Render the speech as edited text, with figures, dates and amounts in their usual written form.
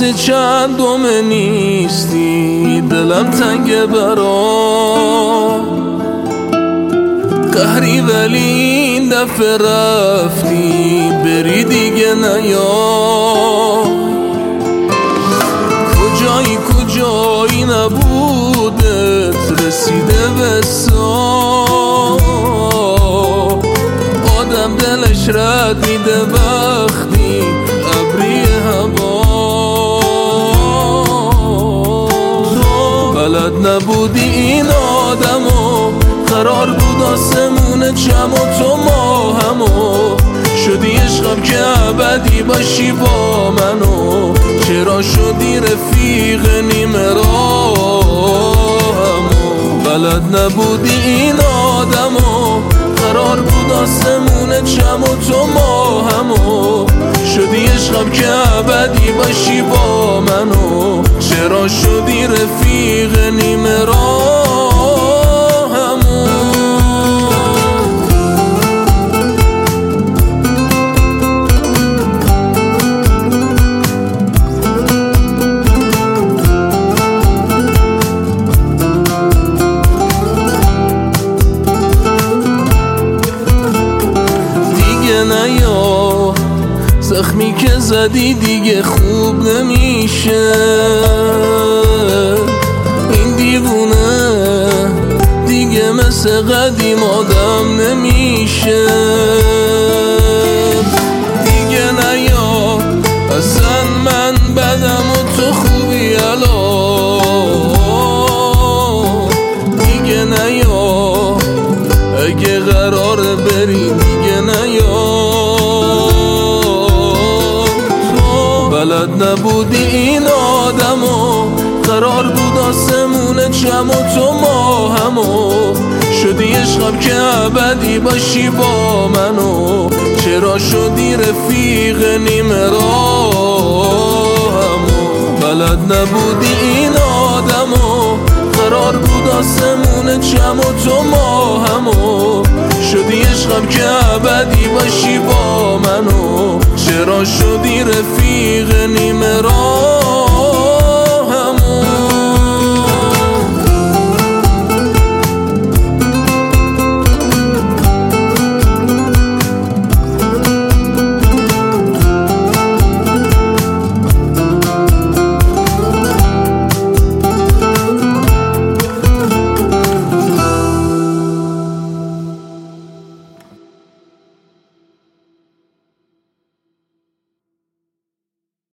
چندم نیستی، دلم تنگ برا قهری، ولی این دفعه رفتی بری دیگه نیا. کجایی نبودت رسیده به سا، آدم دلش رد میده وقتی ابری هوا. تو بلد نبودی این آدمو، قرار بود آسمون چم و تو ماهمو، شدی عشقم که ابدی باشی با منو. چرا شدی رفیق نیمه راهمو، بلد نبودی این آدمو، قرار بود آسمون چم و تو ماهمو، شدی عشقم که ابدی باشی با منو. چرا شدی رفیق نیمه راهمو. نیا زخمی که زدی دیگه خوب نمیشه، این دیوونه دیگه مثل قدیم آدم نمیشه. دیگه نیا اصلا من بدم و تو خوبی الان. دیگه نیا اگه قراره بری دیگه نیا. تو بلد نبودی این آدمو، قرار بود آسمون چم و تو ماهمو، شدی عشقم که ابدی باشی با منو. چرا شدی رفیق نیمه راهمو، بلد نبودی این آدمو، قرار بود آسمون چم و تو ماهمو، شدی عشقم که ابدی باشی با منو. چرا شدی رفیق نیمه راه